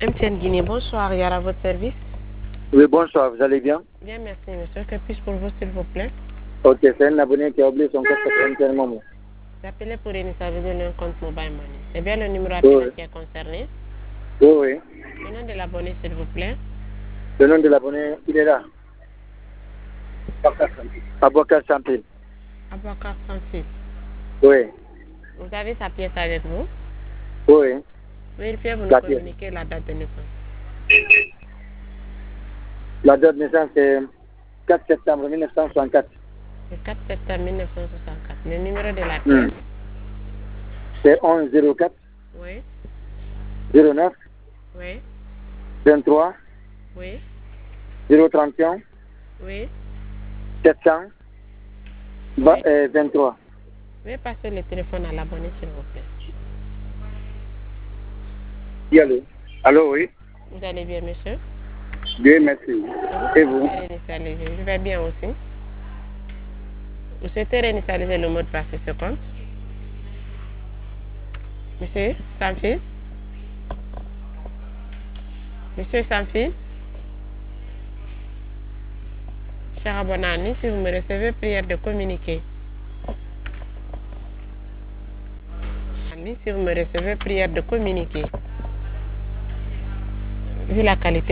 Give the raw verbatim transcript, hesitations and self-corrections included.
M T N Guinée, bonsoir, Yara, à votre service. Oui, bonsoir, vous allez bien? Bien, merci, monsieur. Que puis-je pour vous, s'il vous plaît? Ok, c'est un abonné qui a oublié son code sur un moment. Vous appelez pour initialiser un compte mobile money. C'est bien le numéro appelé Oui. qui est concerné. Oui, oui. Le nom de l'abonné, s'il vous plaît. Le nom de l'abonné, il est là. Abouakar Sampil. Abouakar Sampil. Oui. Vous avez sa pièce avec vous? Oui. Vérifiez, vous nous La pièce. communiquez la date de naissance. La date de naissance, c'est quatre septembre mille neuf cent soixante-quatre. Le quatre septembre mille neuf cent soixante-quatre. Le numéro de la Hmm. pièce? C'est onze zéro quatre Oui. zéro neuf Oui. vingt-trois Oui. zéro trente et un Oui. sept cent Oui. vingt-trois. Veuillez passer le téléphone à l'abonné, s'il vous plaît. Oui, allô? Allô, oui. Vous allez bien, monsieur? Bien, merci. Et vous? Réinitialiser. Je vais bien aussi. Vous souhaitez réinitialiser le mot de passe de ce compte? Monsieur Sampil? Monsieur Sampil? Cher abonné, si vous me recevez, prière de communiquer. Si vous me recevez, prière de communiquer. Vu la qualité